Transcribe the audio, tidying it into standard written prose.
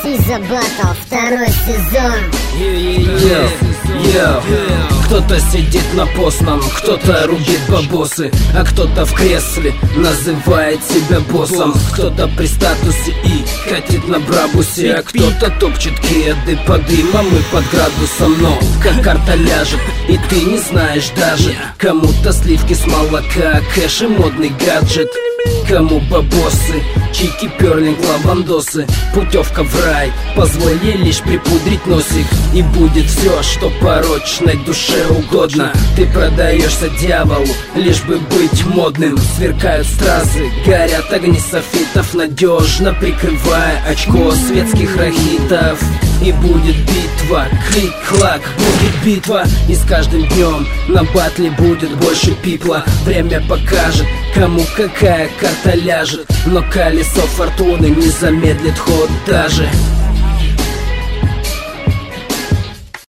Сиза Баттл, второй сезон. Кто-то сидит на постном, кто-то рубит бабосы, а кто-то в кресле называет себя боссом. Кто-то при статусе и катит на брабусе, а кто-то топчет кеды под дымом и под градусом. Но как карта ляжет, и ты не знаешь даже. Кому-то сливки с молока, кэш и модный гаджет. Кому бабосы, чики, перлинг, лавандосы. Путевка в рай, позволь ей лишь припудрить носик, и будет все, что порочной душе угодно. Ты продаешься дьяволу, лишь бы быть модным. Сверкают стразы, горят огни софитов, надежно прикрывая очко светских рахитов. И будет битва, клик-клак, будет битва. И с каждым днем на батле будет больше пипла. Время покажет, кому какая карта ляжет, но колесо фортуны не замедлит ход даже.